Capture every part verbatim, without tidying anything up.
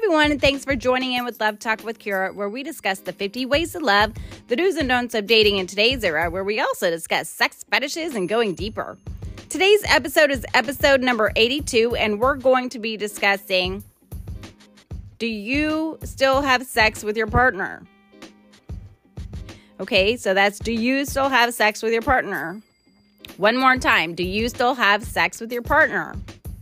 everyone, and thanks for joining in with Love Talk with Kira, where we discuss the fifty ways to love, the do's and don'ts of dating in today's era, where we also discuss sex fetishes and going deeper. Today's episode is episode number eighty-two, and we're going to be discussing, do you still have sex with your partner? Okay, so that's, do you still have sex with your partner? One more time, do you still have sex with your partner?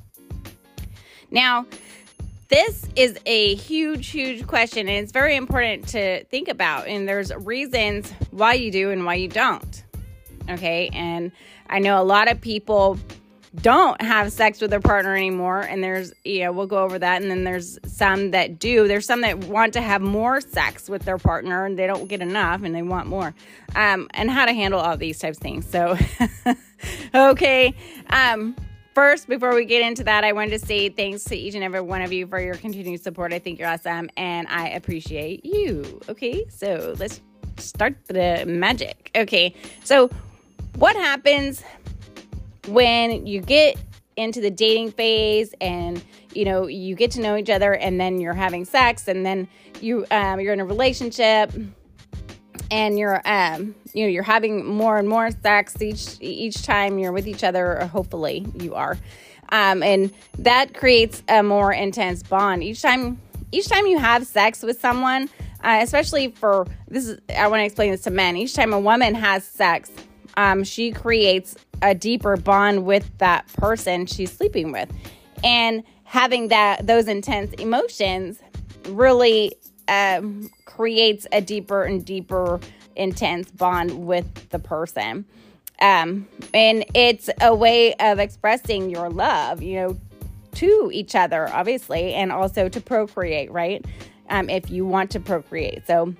Now, this is a huge, huge question, and it's very important to think about. And there's reasons why you do and why you don't. Okay, and I know a lot of people don't have sex with their partner anymore, and there's, you know, we'll go over that. And then there's some that do. There's some that want to have more sex with their partner, and they don't get enough, and they want more. Um, and how to handle all these types of things. So, okay. Um, First, before we get into that, I wanted to say thanks to each and every one of you for your continued support. I think you're awesome, and I appreciate you. Okay, so let's start the magic. Okay, so what happens when you get into the dating phase and, you know, you get to know each other, and then you're having sex, and then you, um, you're in a relationship, and you're, um, you know, you're having more and more sex each each time you're with each other, or hopefully you are, um, and that creates a more intense bond. Each time, each time you have sex with someone, uh, especially for this is, I want to explain this to men. Each time a woman has sex, um, she creates a deeper bond with that person she's sleeping with, and having that those intense emotions really um, creates a deeper and deeper intense bond with the person. Um, and it's a way of expressing your love, you know, to each other, obviously, and also to procreate, right? Um, if you want to procreate. So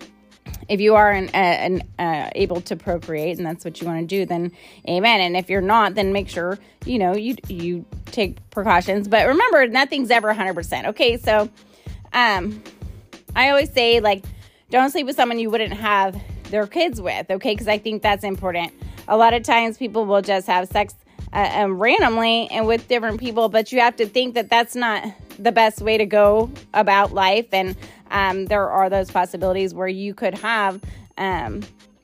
if you are an, uh, an, uh, able to procreate, and that's what you want to do, then amen. And if you're not, then make sure, you know, you, you take precautions. But remember, nothing's ever one hundred percent. Okay, so um, I always say, like, don't sleep with someone you wouldn't have their kids with, okay? Because I think that's important. A lot of times people will just have sex uh, um, randomly and with different people, but you have to think that that's not the best way to go about life. And um, there are those possibilities where you could have um,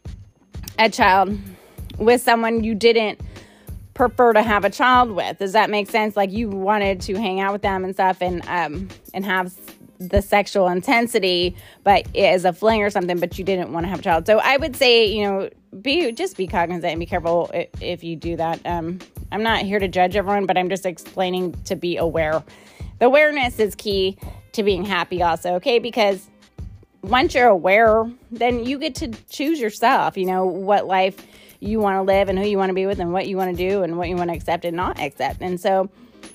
a child with someone you didn't prefer to have a child with. Does that make sense? Like, you wanted to hang out with them and stuff, and um, and have the sexual intensity, but as a fling or something, but you didn't want to have a child. So I would say, you know, be just be cognizant and be careful if, if you do that. Um, I'm not here to judge everyone, but I'm just explaining to be aware. The awareness is key to being happy also, okay? Because once you're aware, then you get to choose yourself, you know, what life you want to live and who you want to be with and what you want to do and what you want to accept and not accept. And so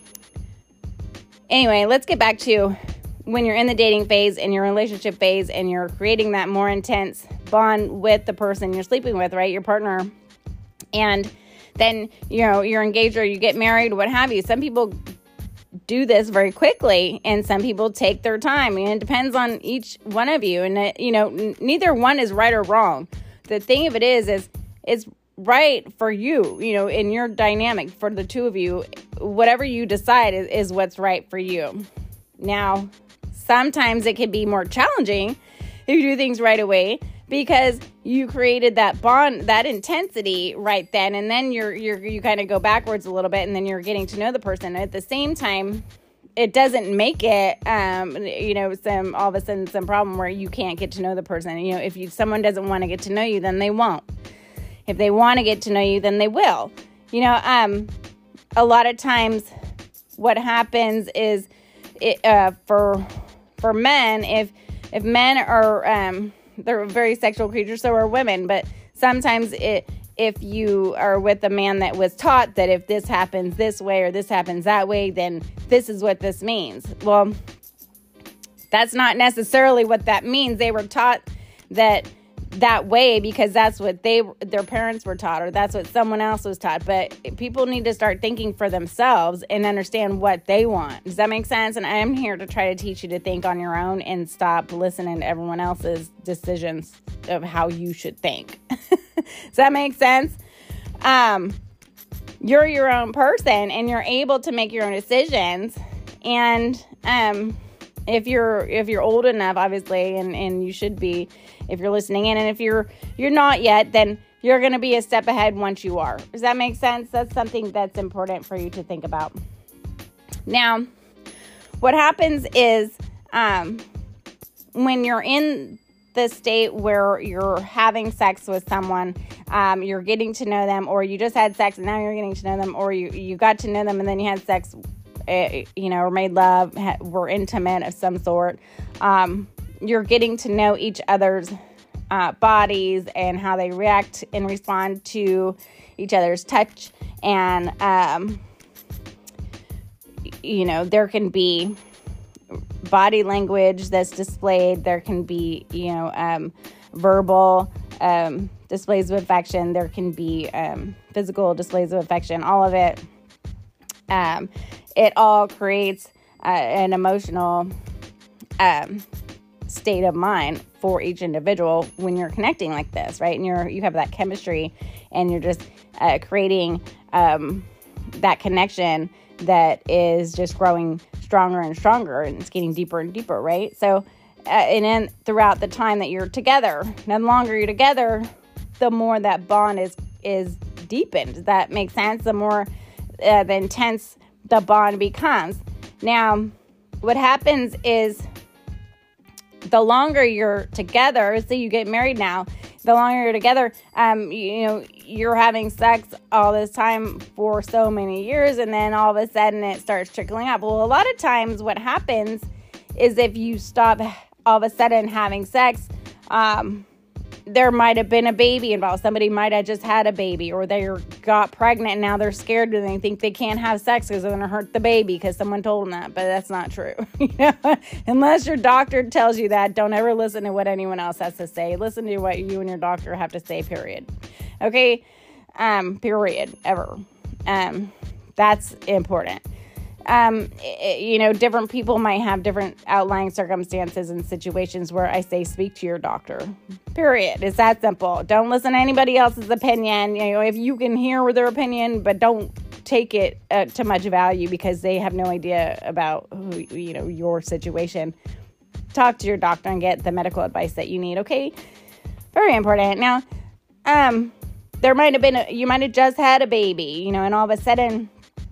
anyway, let's get back to when you're in the dating phase and your relationship phase, and you're creating that more intense bond with the person you're sleeping with, right? Your partner. And then, you know, you're engaged or you get married, what have you. Some people do this very quickly, and some people take their time. And it depends on each one of you. And, it, you know, n- neither one is right or wrong. The thing of it is, is it's right for you, you know, in your dynamic for the two of you. Whatever you decide is, is what's right for you. Now, sometimes it can be more challenging if you do things right away, because you created that bond, that intensity right then, and then you're you're you kind of go backwards a little bit, and then you're getting to know the person. At the same time, it doesn't make it, um, you know, some all of a sudden some problem where you can't get to know the person. You know, if you someone doesn't want to get to know you, then they won't. If they want to get to know you, then they will. You know, um, a lot of times, what happens is, it, uh, for For men, if if men are, um, they're very sexual creatures, so are women. But sometimes it, if you are with a man that was taught that if this happens this way or this happens that way, then this is what this means. Well, that's not necessarily what that means. They were taught that that way because that's what they their parents were taught, or that's what someone else was taught. But people need to start thinking for themselves and understand what they want. Does that make sense? And I'm here to try to teach you to think on your own and stop listening to everyone else's decisions of how you should think. Does that make sense? Um, you're your own person, and you're able to make your own decisions. And um, if you're if you're old enough, obviously, and, and you should be if you're listening in. And if you're you're not yet, then you're going to be a step ahead once you are. Does that make sense? That's something that's important for you to think about. Now, what happens is um, when you're in the state where you're having sex with someone, um, you're getting to know them, or you just had sex and now you're getting to know them, or you, you got to know them and then you had sex, uh, you know, or made love, ha- were intimate of some sort. Um, you're getting to know each other's uh, bodies and how they react and respond to each other's touch. And, um, you know, there can be body language that's displayed. There can be, you know, um, verbal um, displays of affection. There can be um, physical displays of affection. All of it, um, it all creates uh, an emotional um, state of mind for each individual when you're connecting like this, right? And you're you have that chemistry, and you're just uh, creating um, that connection that is just growing stronger and stronger, and it's getting deeper and deeper, right? So, uh, and then throughout the time that you're together, the longer you're together, the more that bond is is deepened. Does that make sense? The more uh, the intense the bond becomes. Now, what happens is the longer you're together, say you get married now, the longer you're together, um, you, you know, you're having sex all this time for so many years, and then all of a sudden it starts trickling up. Well, a lot of times what happens is if you stop all of a sudden having sex, um, there might have been a baby involved. Somebody might have just had a baby, or they got pregnant and now they're scared and they think they can't have sex because they're going to hurt the baby because someone told them that. But that's not true. You know? Unless your doctor tells you that, don't ever listen to what anyone else has to say. Listen to what you and your doctor have to say, period. Okay? Um, period. Ever. Um, that's important. Um, it, you know, different people might have different outlying circumstances and situations where I say, speak to your doctor, period. It's that simple. Don't listen to anybody else's opinion. You know, if you can hear their opinion, but don't take it uh, to much value because they have no idea about who, you know, your situation. Talk to your doctor and get the medical advice that you need. Okay. Very important. Now, um, there might have been, a, you might have just had a baby, you know, and all of a sudden,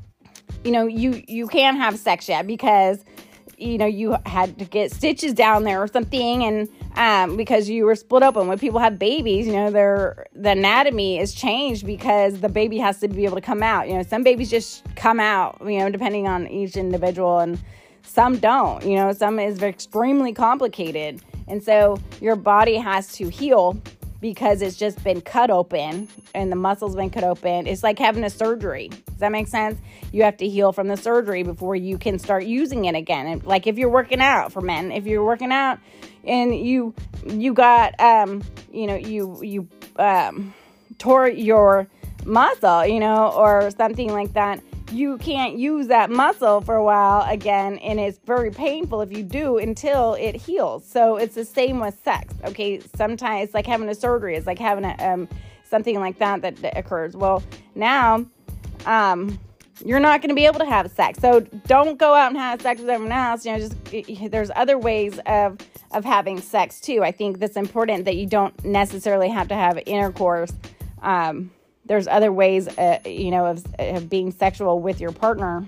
you know, you, you can't have sex yet because, you know, you had to get stitches down there or something. And um, because you were split open. When people have babies, you know, their the anatomy is changed because the baby has to be able to come out. You know, some babies just come out, you know, depending on each individual, and some don't. You know, some is extremely complicated. And so your body has to heal because it's just been cut open and the muscle's been cut open. It's like having a surgery. Does that make sense? You have to heal from the surgery before you can start using it again. And like if you're working out, for men, if you're working out and you you got um you know you you um tore your muscle, you know, or something like that, you can't use that muscle for a while again, and it's very painful if you do until it heals. So it's the same with sex. Okay, sometimes it's like having a surgery. It's like having a um something like that that, that occurs. Well, now um you're not going to be able to have sex. So don't go out and have sex with everyone else. You know, just there's other ways of of having sex too. I think that's important, that you don't necessarily have to have intercourse. Um, there's other ways, uh, you know, of, of being sexual with your partner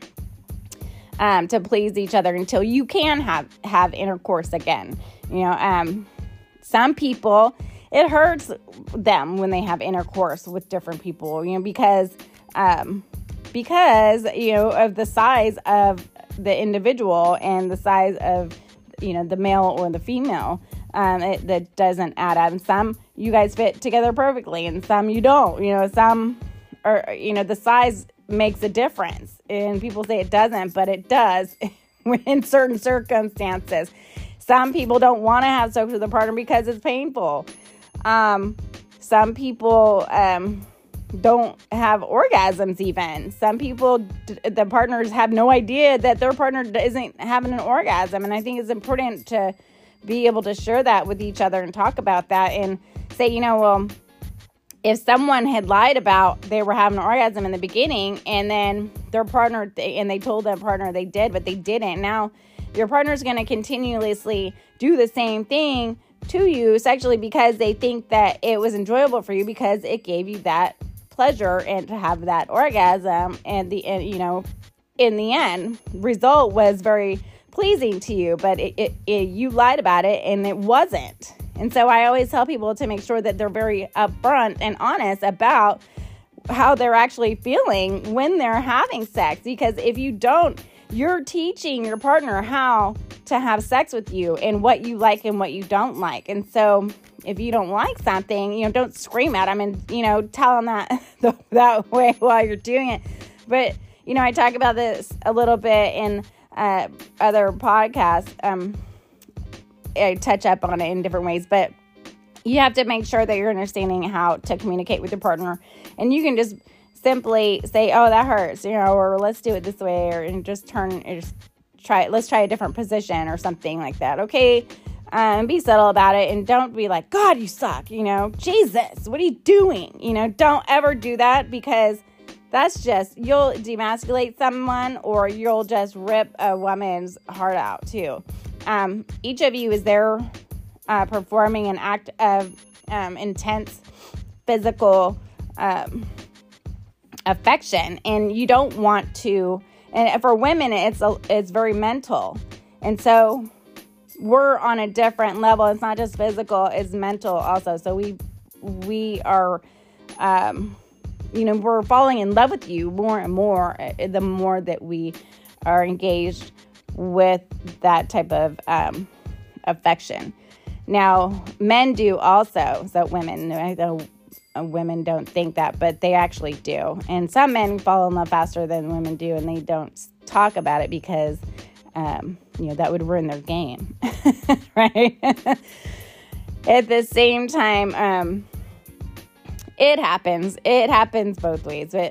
um, to please each other until you can have have intercourse again. You know, um, some people, it hurts them when they have intercourse with different people. You know, because. Um, Because, you know, of the size of the individual and the size of, you know, the male or the female, um, it, that doesn't add up. And some you guys fit together perfectly, and some you don't. You know, some are, you know, the size makes a difference. And people say it doesn't, but it does in certain circumstances. Some people don't want to have sex with a partner because it's painful. Um, some people... Um, don't have orgasms even. Some people, the partners have no idea that their partner isn't having an orgasm. And I think it's important to be able to share that with each other and talk about that and say, you know, well, if someone had lied about they were having an orgasm in the beginning and then their partner, and they told their partner they did, but they didn't. Now your partner's going to continuously do the same thing to you sexually because they think that it was enjoyable for you because it gave you that pleasure and to have that orgasm, and the and, you know, in the end result was very pleasing to you, but it, it, it you lied about it and it wasn't. And so I always tell people to make sure that they're very upfront and honest about how they're actually feeling when they're having sex, because if you don't, you're teaching your partner how to have sex with you and what you like and what you don't like. And so if you don't like something, you know, don't scream at them and, you know, tell them that that way while you're doing it. But, you know, I talk about this a little bit in uh, other podcasts. Um, I touch up on it in different ways, but you have to make sure that you're understanding how to communicate with your partner. And you can just simply say, oh, that hurts, you know, or let's do it this way, or and just turn and just try, let's try a different position or something like that. Okay. Um, be subtle about it, and don't be like, God, you suck, you know, Jesus, what are you doing? You know, don't ever do that, because that's just, you'll demasculate someone, or you'll just rip a woman's heart out too. Um, each of you is there uh, performing an act of um, intense physical um, affection, and you don't want to, and for women, it's a, it's very mental. And so we're on a different level. It's not just physical, it's mental also. So we, we are, um, you know, we're falling in love with you more and more the more that we are engaged with that type of um, affection. Now, men do also. So women, I know women don't think that, but they actually do. And some men fall in love faster than women do, and they don't talk about it because, um, you know, that would ruin their game, right? At the same time, um, it happens. It happens both ways. But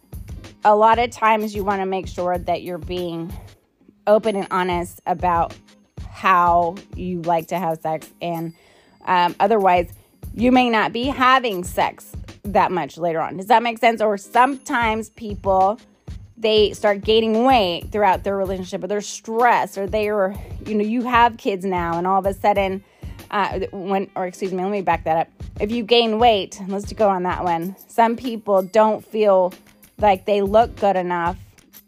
a lot of times you want to make sure that you're being open and honest about how you like to have sex. And um, otherwise, you may not be having sex that much later on. Does that make sense? Or sometimes people, they start gaining weight throughout their relationship, or they're stressed, or they are, you know, you have kids now, and all of a sudden, uh, when, or excuse me, let me back that up. If you gain weight, let's go on that one. Some people don't feel like they look good enough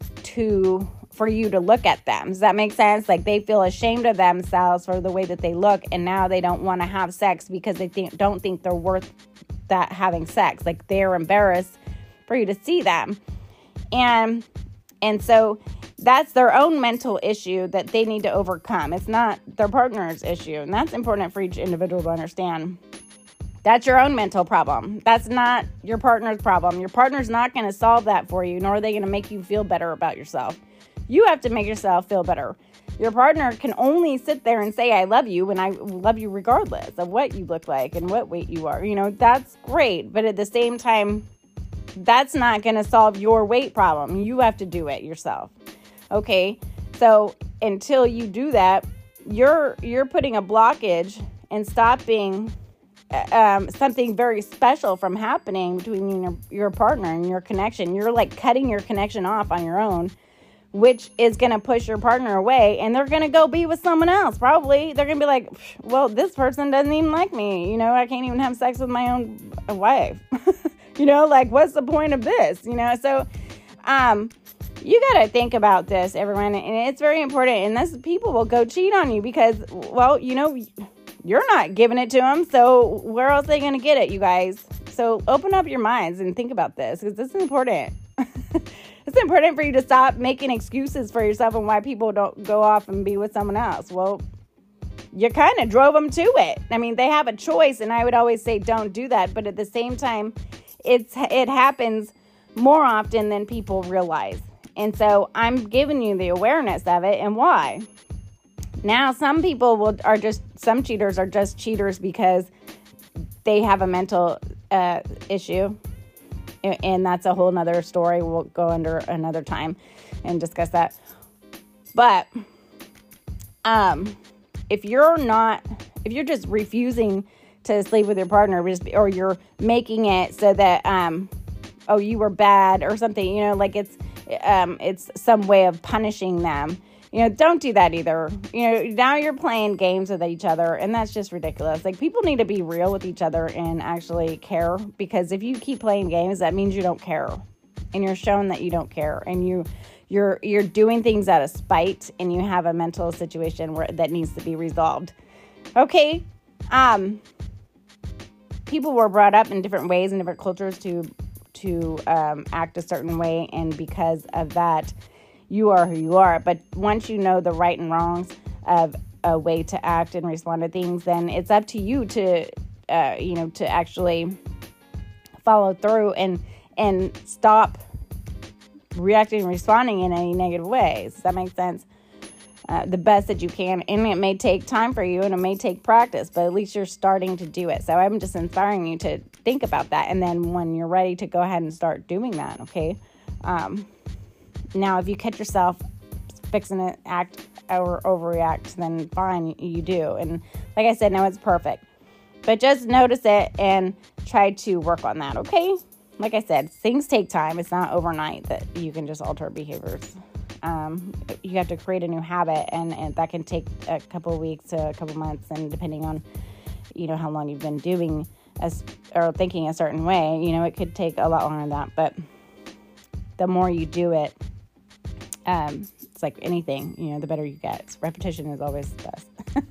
to, for you to look at them. Does that make sense? Like they feel ashamed of themselves for the way that they look, and now they don't want to have sex because they think, don't think they're worth that having sex. Like they're embarrassed for you to see them. And and so that's their own mental issue that they need to overcome. It's not their partner's issue. And that's important for each individual to understand. That's your own mental problem. That's not your partner's problem. Your partner's not going to solve that for you, nor are they going to make you feel better about yourself. You have to make yourself feel better. Your partner can only sit there and say, I love you, and I love you regardless of what you look like and what weight you are. You know, that's great. But at the same time, that's not going to solve your weight problem. You have to do it yourself. Okay? So until you do that, you're you're putting a blockage and stopping um, something very special from happening between you and your, your partner and your connection. You're like cutting your connection off on your own, which is going to push your partner away, and they're going to go be with someone else. Probably they're going to be like, well, this person doesn't even like me. You know, I can't even have sex with my own wife. You know, like, what's the point of this? You know, so um, you got to think about this, everyone. And it's very important. And this, people will go cheat on you because, well, you know, you're not giving it to them. So where else are they going to get it, you guys? So open up your minds and think about this, because this is important. It's important for you to stop making excuses for yourself and why people don't go off and be with someone else. Well, you kind of drove them to it. I mean, they have a choice, and I would always say don't do that. But at the same time, it's it happens more often than people realize. And so I'm giving you the awareness of it and why. Now, some people will are just, some cheaters are just cheaters because they have a mental uh, issue. And that's a whole nother story. We'll go under another time and discuss that. But um, if you're not, if you're just refusing to sleep with your partner, or you're making it so that, um, oh, you were bad or something, you know, like it's, um, it's some way of punishing them, You know, don't do that either. You know, now you're playing games with each other, and that's just ridiculous. Like, people need to be real with each other and actually care, because if you keep playing games, that means you don't care, and you're showing that you don't care, and you you're you're doing things out of spite, and you have a mental situation where that needs to be resolved. Okay, um, people were brought up in different ways in different cultures to to um, act a certain way, and because of that, you are who you are. But once you know the right and wrongs of a way to act and respond to things, then it's up to you to, uh, you know, to actually follow through and and stop reacting and responding in any negative ways. Does that make sense? Uh, the best that you can, and it may take time for you, and it may take practice, but at least you're starting to do it. So I'm just inspiring you to think about that, and then when you're ready to go ahead and start doing that, okay? Um, Now, if you catch yourself fixing to act or overreact, then fine, you do. And like I said, no, it's perfect. But just notice it and try to work on that, okay? Like I said, things take time. It's not overnight that you can just alter behaviors. Um, you have to create a new habit, and, and that can take a couple of weeks to a couple of months, and depending on, you know, how long you've been doing a, or thinking a certain way, you know, it could take a lot longer than that. But the more you do it, Um, it's like anything, you know, the better you get. Repetition is always the best.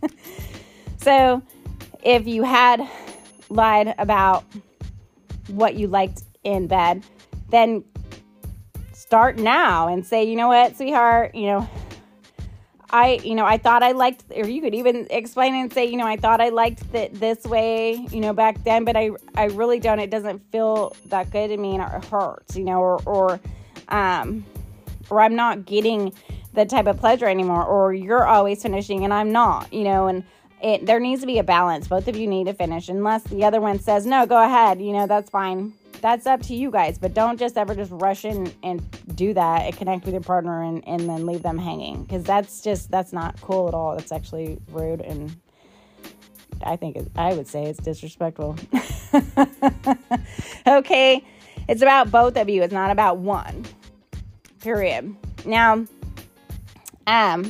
So if you had lied about what you liked in bed, then start now and say, you know what, sweetheart, you know, I, you know, I thought I liked, or you could even explain and say, you know, I thought I liked it this way, you know, back then, but I, I really don't. It doesn't feel that good to me, and it hurts, you know, or, or, um, or I'm not getting the type of pleasure anymore, or you're always finishing and I'm not, you know, and it, there needs to be a balance. Both of you need to finish, unless the other one says, no, go ahead, you know, that's fine. That's up to you guys, but don't just ever just rush in and do that and connect with your partner and, and then leave them hanging, because that's just, that's not cool at all. That's actually rude, and I think, it, I would say it's disrespectful. Okay, it's about both of you. It's not about one. Period. Now, um,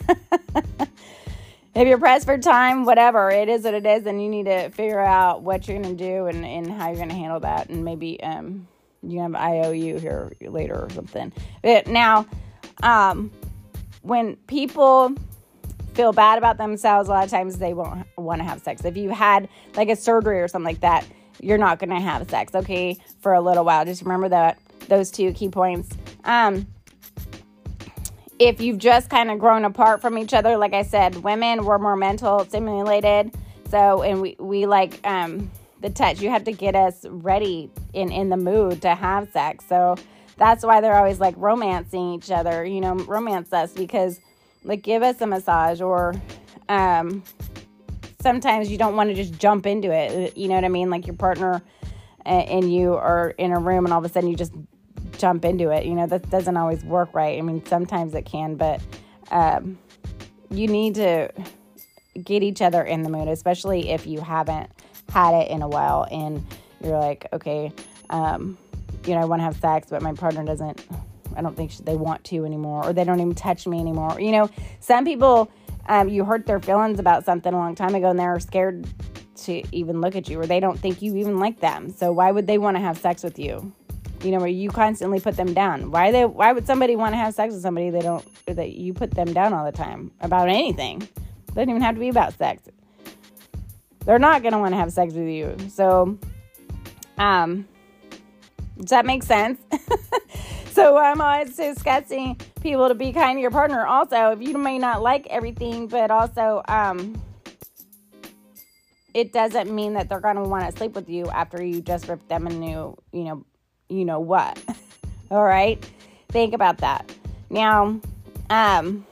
if you're pressed for time, whatever, it is what it is, and you need to figure out what you're going to do and, and how you're going to handle that, and maybe um, you have I O U here later or something. But now, um, when people feel bad about themselves, a lot of times they won't want to have sex. If you had like a surgery or something like that, you're not going to have sex, okay, for a little while. Just remember that, those two key points. Um, if you've just kind of grown apart from each other, like I said, women were more mental stimulated. So, and we, we like, um, the touch. You have to get us ready in, in the mood to have sex. So that's why they're always like romancing each other, you know, romance us, because like, give us a massage, or, um, sometimes you don't want to just jump into it. You know what I mean? Like your partner and you are in a room and all of a sudden you just jump into it. You know, that doesn't always work right. I mean, sometimes it can, but um, you need to get each other in the mood, especially if you haven't had it in a while and you're like, okay, um, you know, I want to have sex, but my partner doesn't, I don't think they want to anymore, or they don't even touch me anymore. You know, some people, um, you hurt their feelings about something a long time ago and they're scared to even look at you, or they don't think you even like them. So why would they want to have sex with you? You know, where you constantly put them down. Why they? Why would somebody want to have sex with somebody they don't, that you put them down all the time about anything? It doesn't even have to be about sex. They're not going to want to have sex with you. So, um, does that make sense? So I'm always discussing people to be kind to your partner. Also, if you may not like everything, but also, um, it doesn't mean that they're going to want to sleep with you after you just ripped them a new, you know, you know what. All right. Think about that. Now, um,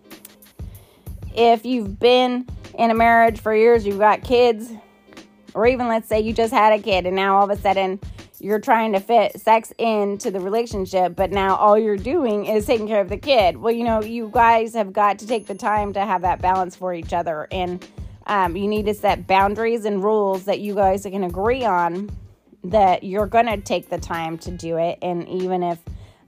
if you've been in a marriage for years, you've got kids, or even let's say you just had a kid and now all of a sudden you're trying to fit sex into the relationship, but now all you're doing is taking care of the kid. Well, you know, you guys have got to take the time to have that balance for each other. And um, you need to set boundaries and rules that you guys can agree on, that you're going to take the time to do it. And even if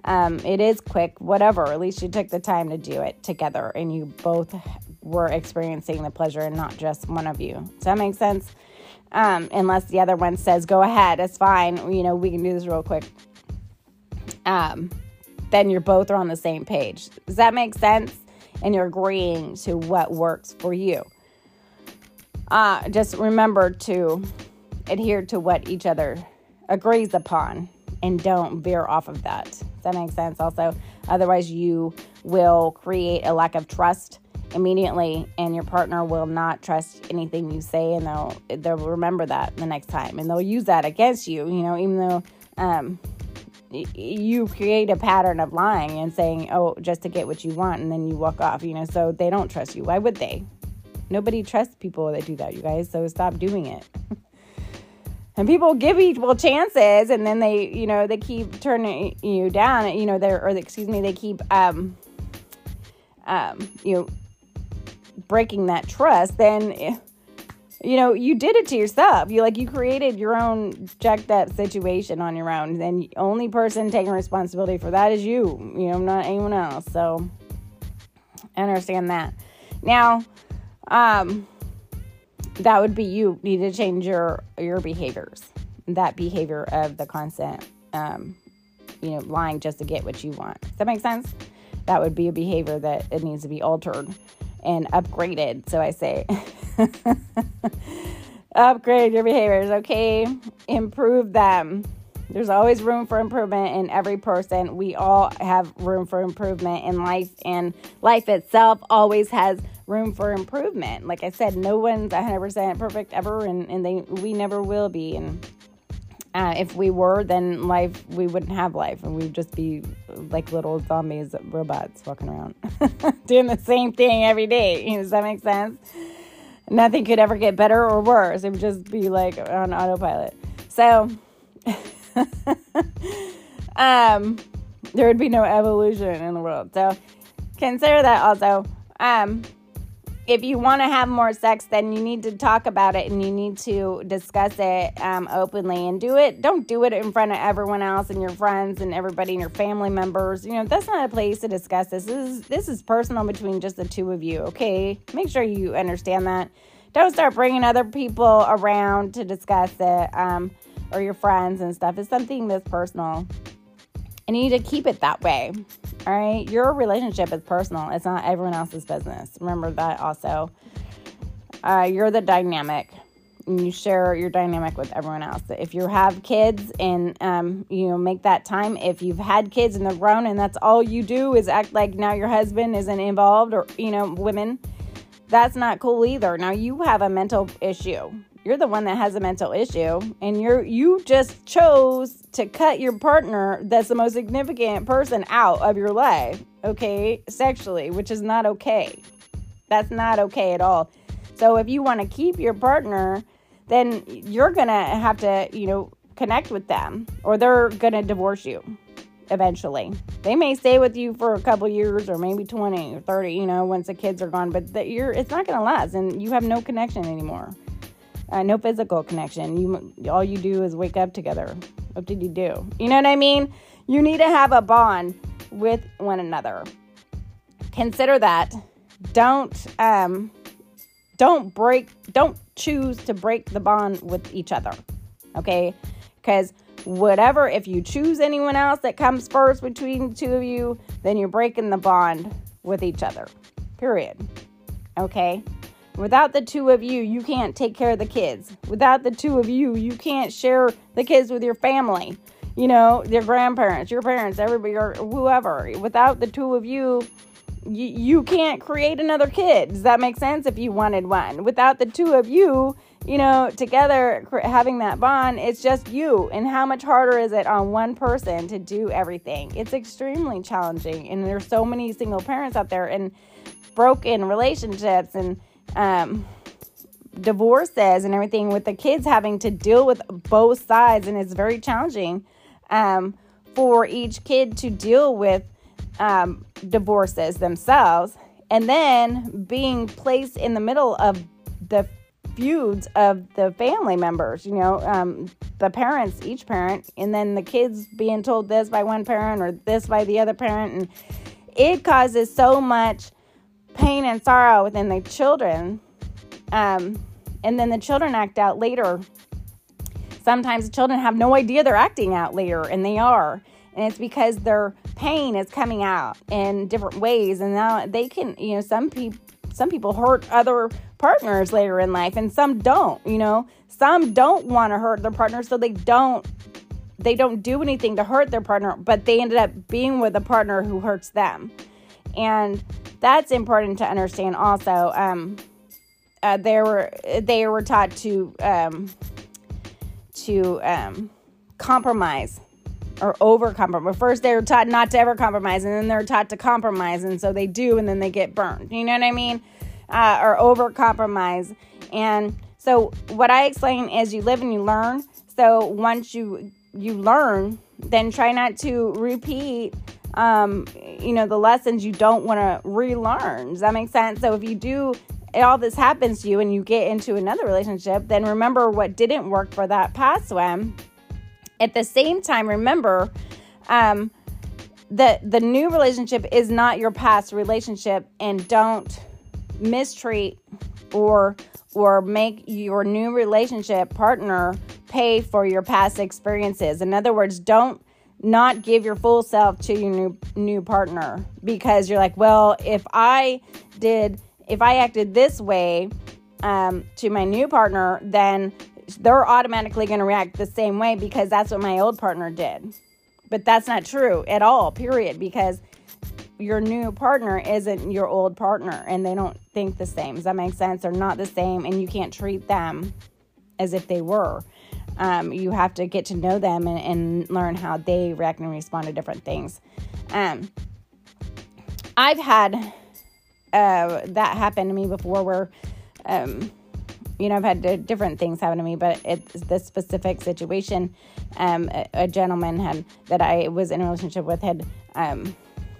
Um, it is quick, whatever. At least you took the time to do it together and you both were experiencing the pleasure and not just one of you. Does that make sense? Um, unless the other one says, go ahead, it's fine. You know, we can do this real quick. Um, then you're both are on the same page. Does that make sense? And you're agreeing to what works for you. Uh, just remember to adhere to what each other agrees upon and don't veer off of that. Does that make sense? Also, otherwise you will create a lack of trust immediately, and your partner will not trust anything you say, and they'll they'll remember that the next time, and they'll use that against you. You know, even though um, y- you create a pattern of lying and saying, "Oh, just to get what you want," and then you walk off. You know, so they don't trust you. Why would they? Nobody trusts people that do that, you guys. So stop doing it. And people give people chances, and then they, you know, they keep turning you down. You know, they're or excuse me, they keep um, um, you know. breaking that trust, then, you know, you did it to yourself. You like, you created your own jacked up situation on your own. Then the only person taking responsibility for that is you, you know, not anyone else. So I understand that. Now, um, that would be you need to change your, your behaviors, that behavior of the constant, um, you know, lying just to get what you want. Does that make sense? That would be a behavior that it needs to be altered and upgraded. So I say, upgrade your behaviors, okay? Improve them. There's always room for improvement in every person. We all have room for improvement in life, and life itself always has room for improvement. Like I said, no one's one hundred percent perfect ever, and, and they we never will be. And uh, if we were, then life, we wouldn't have life, and we'd just be like little zombies, robots walking around doing the same thing every day. You know, does that make sense? Nothing could ever get better or worse. It would just be like on autopilot. So um, there would be no evolution in the world. So consider that also. Um, if you want to have more sex, then you need to talk about it and you need to discuss it um, openly and do it. Don't do it in front of everyone else and your friends and everybody and your family members. You know, that's not a place to discuss this. This is, this is personal between just the two of you, okay? Make sure you understand that. Don't start bringing other people around to discuss it um, or your friends and stuff. It's something that's personal. And you need to keep it that way. All right, your relationship is personal. It's not everyone else's business. Remember that also. Uh, you're the dynamic. And you share your dynamic with everyone else. If you have kids and, um, you know, make that time. If you've had kids and they're grown and that's all you do is act like now your husband isn't involved, or, you know, women, that's not cool either. Now you have a mental issue. You're the one that has a mental issue, and you're you just chose to cut your partner, that's the most significant person, out of your life, okay, sexually, which is not okay. That's not okay at all. So if you want to keep your partner, then you're going to have to, you know, connect with them, or they're going to divorce you eventually. They may stay with you for a couple years, or maybe twenty or thirty, you know, once the kids are gone, but the, you're it's not going to last, and you have no connection anymore. Uh, no physical connection. You all you do is wake up together. What did you do? You know what I mean? You need to have a bond with one another. Consider that. Don't um, don't break. Don't choose to break the bond with each other. Okay? Because whatever, if you choose anyone else that comes first between the two of you, then you're breaking the bond with each other. Period. Okay? Without the two of you, you can't take care of the kids. Without the two of you, you can't share the kids with your family. You know, your grandparents, your parents, everybody, or whoever. Without the two of you, you, you can't create another kid. Does that make sense? If you wanted one. Without the two of you, you know, together having that bond, it's just you. And how much harder is it on one person to do everything? It's extremely challenging. And there's so many single parents out there and broken relationships and um, divorces and everything, with the kids having to deal with both sides. And it's very challenging um, for each kid to deal with um, divorces themselves, and then being placed in the middle of the feuds of the family members, you know, um, the parents, each parent, and then the kids being told this by one parent or this by the other parent. And it causes so much pain and sorrow within the children. Um, and then the children act out later. Sometimes the children have no idea they're acting out later, and they are. And it's because their pain is coming out in different ways. And now they can, you know, some people, some people hurt other partners later in life, and some don't, you know. Some don't want to hurt their partner, so they don't, they don't do anything to hurt their partner, but they ended up being with a partner who hurts them. And that's important to understand also. Um, uh, they were, they were taught to, um, to um, compromise or over compromise. First, they were taught not to ever compromise, and then they're taught to compromise, and so they do, and then they get burned. You know what I mean? Uh, or over compromise. And so what I explain is you live and you learn. So once you you learn, then try not to repeat, um, you know, the lessons you don't want to relearn. Does that make sense? So if you do, all this happens to you and you get into another relationship, then remember what didn't work for that past one. At the same time, remember um, that the new relationship is not your past relationship, and don't mistreat or or make your new relationship partner pay for your past experiences. In other words, don't not give your full self to your new new partner, because you're like, well, if I did, if I acted this way um, to my new partner, then they're automatically going to react the same way because that's what my old partner did. But that's not true at all, period, because your new partner isn't your old partner, and they don't think the same. Does that make sense? They're not the same, and you can't treat them as if they were. Um, you have to get to know them and, and learn how they react and respond to different things. Um, I've had uh, that happen to me before where, um, you know, I've had different things happen to me, but it's this specific situation. Um, a, a gentleman had that I was in a relationship with had, um,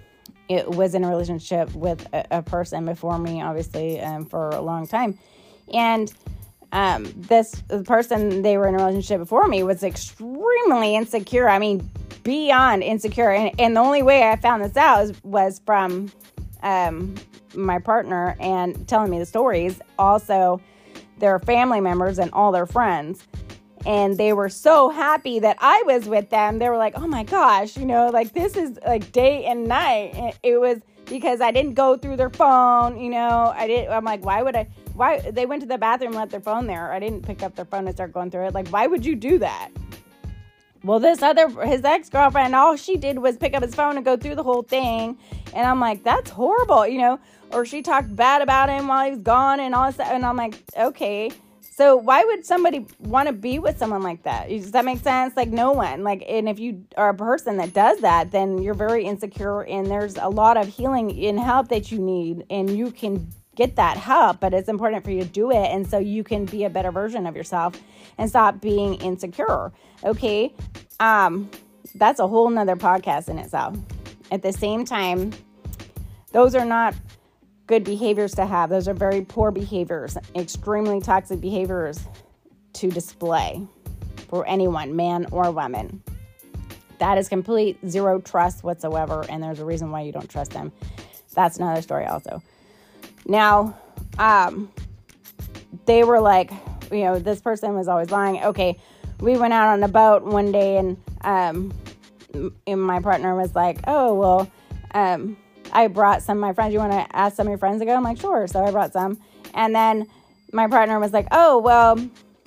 it was in a relationship with a, a person before me, obviously, um, for a long time. And um, this the person they were in a relationship before me was extremely insecure. I mean, beyond insecure. And, and the only way I found this out was, was from um, my partner and telling me the stories. Also, their family members and all their friends. And they were so happy that I was with them. They were like, oh my gosh, you know, like this is like day and night. And it was because I didn't go through their phone, you know, I didn't, I'm like, why would I, why, they went to the bathroom and left their phone there. I didn't pick up their phone and start going through it. Like, why would you do that? Well, this other, his ex-girlfriend, all she did was pick up his phone and go through the whole thing. And I'm like, that's horrible, you know, or she talked bad about him while he was gone and all this. And I'm like, okay. So why would somebody want to be with someone like that? Does that make sense? Like, no one. Like, and if you are a person that does that, then you're very insecure, and there's a lot of healing and help that you need, and you can get that help, but it's important for you to do it, and so you can be a better version of yourself and stop being insecure. Okay? Um, that's a whole nother podcast in itself. At the same time, those are not good behaviors to have. Those are very poor behaviors, extremely toxic behaviors to display for anyone, man or woman. That is complete zero trust whatsoever, and there's a reason why you don't trust them. That's another story also. Now, um, they were like, you know, this person was always lying. Okay, we went out on a boat one day, and um, and my partner was like, oh, well, um, I brought some of my friends. You want to ask some of your friends to go? I'm like, sure. So I brought some. And then my partner was like, oh, well,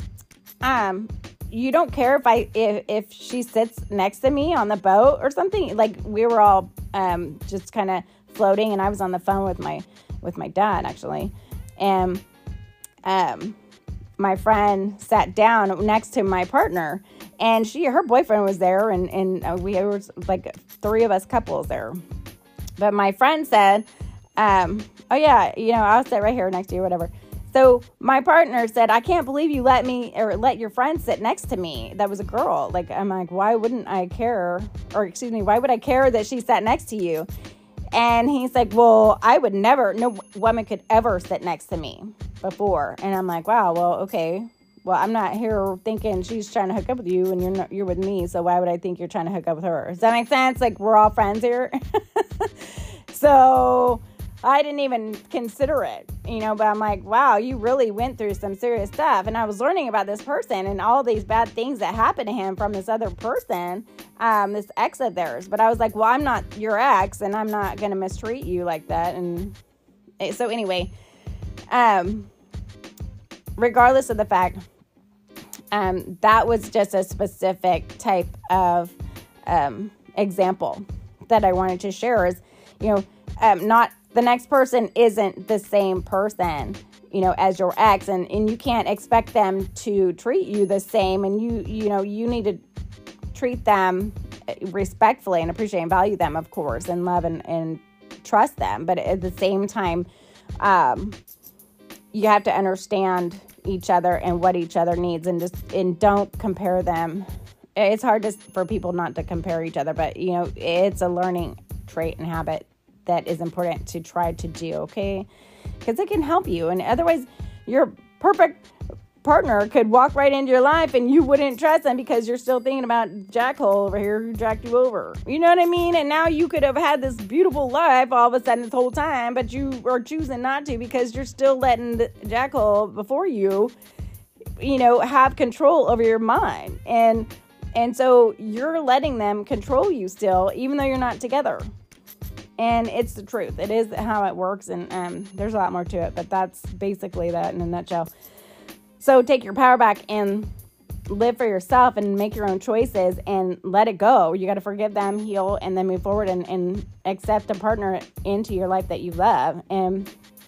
um, you don't care if I, if, if she sits next to me on the boat or something? Like, we were all, um, just kind of floating, and I was on the phone with my, with my dad actually. And, um, my friend sat down next to my partner, and she, her boyfriend was there, and, and uh, we were like three of us couples there. But my friend said, um, oh, yeah, you know, I'll sit right here next to you, whatever. So my partner said, I can't believe you let me or let your friend sit next to me. That was a girl. Like, I'm like, why wouldn't I care? Or excuse me, why would I care that she sat next to you? And he's like, well, I would never, no woman could ever sit next to me before. And I'm like, wow, well, okay. Well, I'm not here thinking she's trying to hook up with you and you're not, you're with me. So why would I think you're trying to hook up with her? Does that make sense? Like, we're all friends here. So I didn't even consider it, you know, but I'm like, wow, you really went through some serious stuff. And I was learning about this person and all these bad things that happened to him from this other person, um, this ex of theirs. But I was like, well, I'm not your ex and I'm not going to mistreat you like that. And so anyway, um, regardless of the fact, um, that was just a specific type of um, example that I wanted to share is, you know, um, not the next person isn't the same person, you know, as your ex, and, and you can't expect them to treat you the same. And you, you know, you need to treat them respectfully and appreciate and value them, of course, and love and, and trust them. But at the same time, um, you have to understand each other and what each other needs, and just and don't compare them. It's hard to, for people not to compare each other, but you know, it's a learning trait and habit that is important to try to do, okay? Because it can help you. And otherwise, your perfect partner could walk right into your life and you wouldn't trust them because you're still thinking about Jackhole over here who jacked you over. You know what I mean? And now you could have had this beautiful life all of a sudden this whole time, but you are choosing not to because you're still letting the Jackhole before you, you know, have control over your mind. And and so you're letting them control you still, even though you're not together. And it's the truth. It is how it works. And um, there's a lot more to it, but that's basically that in a nutshell. So take your power back and live for yourself and make your own choices and let it go. You got to forgive them, heal, and then move forward and, and accept a partner into your life that you love and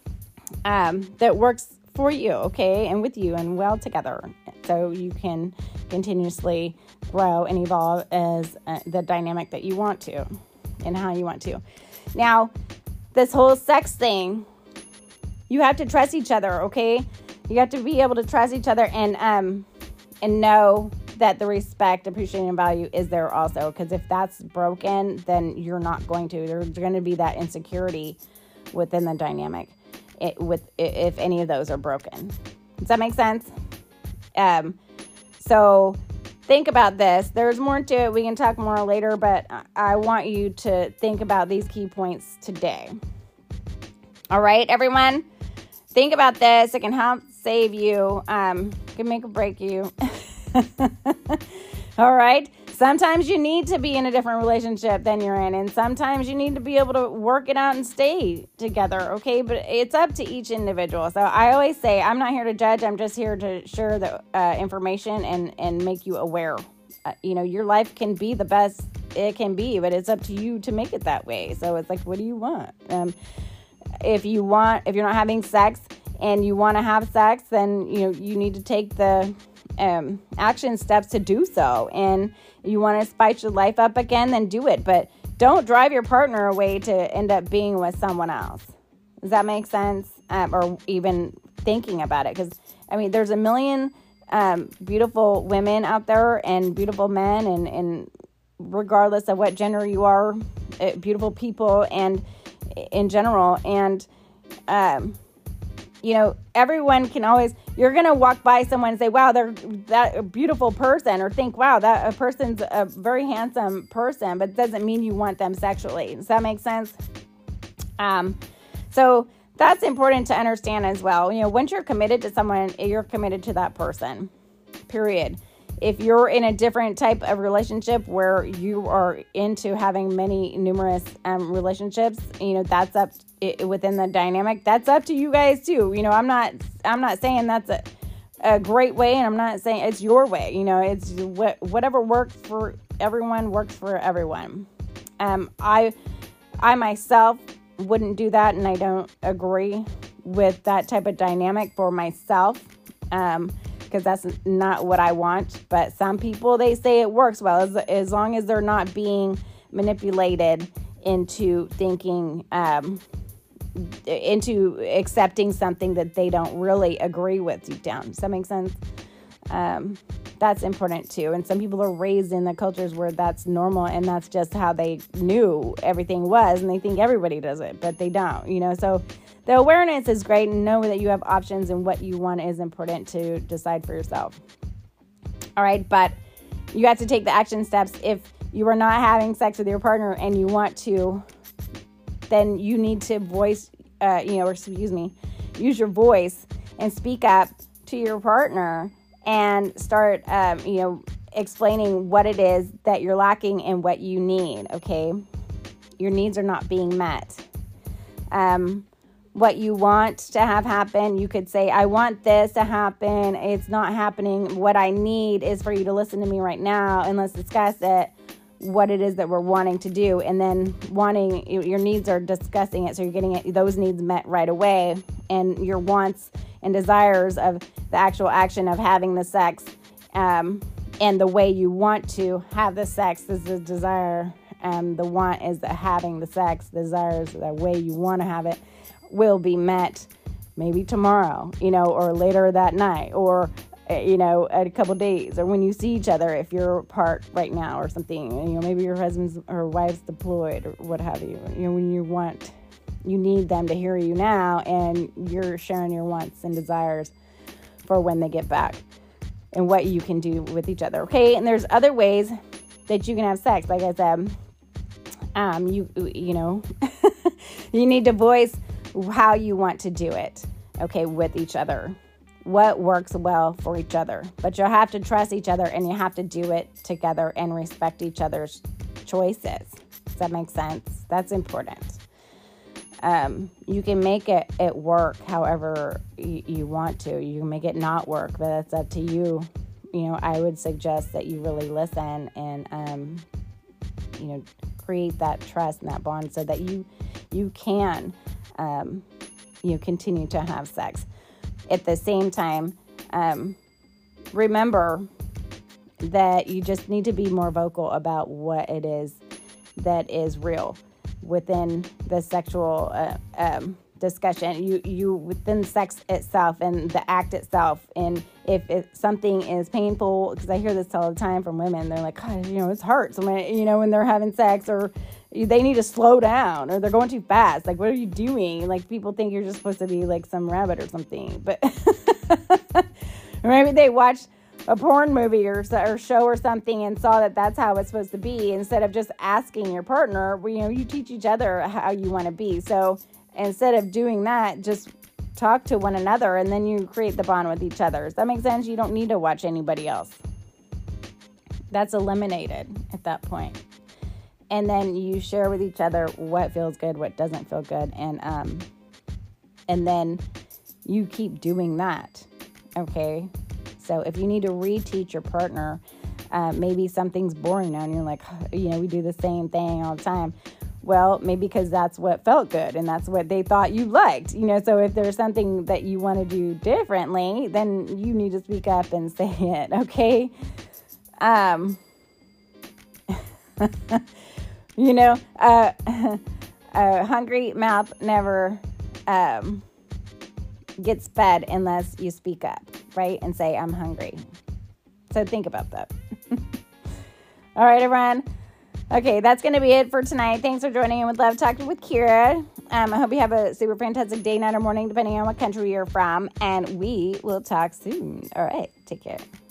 um, that works for you, okay, and with you and well together. So you can continuously grow and evolve as uh, the dynamic that you want to and how you want to. Now, this whole sex thing, you have to trust each other, okay? You have to be able to trust each other and um and know that the respect, appreciation, and value is there also. Because if that's broken, then you're not going to. There's going to be that insecurity within the dynamic it, with if any of those are broken. Does that make sense? Um, so think about this. There's more to it. We can talk more later, but I want you to think about these key points today. All right, everyone? Think about this. It can help save you. Um, it can make or break you. All right? Sometimes you need to be in a different relationship than you're in, and sometimes you need to be able to work it out and stay together, okay? But it's up to each individual. So I always say, I'm not here to judge. I'm just here to share the uh, information and, and make you aware. Uh, you know, your life can be the best it can be, but it's up to you to make it that way. So it's like, what do you want? Um, if you want, if you're not having sex and you want to have sex, then, you know, you need to take the um, action steps to do so. And you want to spice your life up again, then do it. But don't drive your partner away to end up being with someone else. Does that make sense? Um, or even thinking about it. Because, I mean, there's a million um, beautiful women out there and beautiful men. And, and regardless of what gender you are, uh, beautiful people and in general. And, um, you know, everyone can always, you're going to walk by someone and say, wow, they're that a beautiful person, or think, wow, that a person's a very handsome person, but it doesn't mean you want them sexually. Does that make sense? Um, so that's important to understand as well. You know, once you're committed to someone, you're committed to that person, period. If you're in a different type of relationship where you are into having many numerous um, relationships, you know, that's up it, within the dynamic. That's up to you guys too. You know, I'm not, I'm not saying that's a, a great way, and I'm not saying it's your way. You know, it's what whatever works for everyone works for everyone. Um, I, I myself wouldn't do that, and I don't agree with that type of dynamic for myself. Um, because that's not what I want. But some people, they say it works well, as, as long as they're not being manipulated into thinking, um, into accepting something that they don't really agree with deep down. Does that make sense? Um, that's important too. And some people are raised in the cultures where that's normal and that's just how they knew everything was, and they think everybody does it, but they don't, you know. So the awareness is great, and know that you have options, and what you want is important to decide for yourself. All right, but you have to take the action steps. If you are not having sex with your partner and you want to, then you need to voice, uh, you know, or excuse me, use your voice and speak up to your partner and start, um, you know, explaining what it is that you're lacking and what you need, okay? Your needs are not being met. Um, what you want to have happen, you could say, I want this to happen. It's not happening. What I need is for you to listen to me right now, and let's discuss it, what it is that we're wanting to do. And then wanting, your needs are discussing it, so you're getting it, those needs met right away. And your wants and desires of the actual action of having the sex, um, and the way you want to have the sex is the desire, and the want is the having the sex. The desire is the way you want to have it, will be met maybe tomorrow, you know, or later that night, or, you know, a couple days, or when you see each other, if you're apart right now or something, you know, maybe your husband's or wife's deployed or what have you, you know, when you want, you need them to hear you now, and you're sharing your wants and desires for when they get back and what you can do with each other. Okay. And there's other ways that you can have sex. Like I said, um, you, you know, you need to voice how you want to do it. Okay. With each other, what works well for each other, but you'll have to trust each other, and you have to do it together and respect each other's choices. Does that make sense? That's important. Um, you can make it, it work however you, you want to. You can make it not work, but that's up to you. You know, I would suggest that you really listen and, um, you know, create that trust and that bond so that you, you can, um, you know, continue to have sex. At the same time, um, remember that you just need to be more vocal about what it is that is real within the sexual uh, um, discussion, you you within sex itself and the act itself. And if it, something is painful, because I hear this all the time from women, they're like, God, you know, it hurts when, you know, when they're having sex, or they need to slow down, or they're going too fast. Like, what are you doing? Like, people think you're just supposed to be like some rabbit or something, but maybe they watched a porn movie or, or show or something and saw that that's how it's supposed to be, instead of just asking your partner. You know, you teach each other how you want to be. So instead of doing that, just talk to one another, and then you create the bond with each other. Does that make sense? You don't need to watch anybody else. That's eliminated at that point. And then you share with each other what feels good, what doesn't feel good, and um, and then you keep doing that. Okay. So if you need to reteach your partner, uh, maybe something's boring now, and you're like, you know, we do the same thing all the time. Well, maybe because that's what felt good and that's what they thought you liked, you know. So if there's something that you want to do differently, then you need to speak up and say it. Okay. Um, you know, uh, a hungry mouth never um, gets fed unless you speak up, right? And say, I'm hungry. So think about that. All right, everyone. Okay, that's going to be it for tonight. Thanks for joining in with Love Talking with Kira. Um, I hope you have a super fantastic day, night, or morning, depending on what country you're from. And we will talk soon. All right, take care.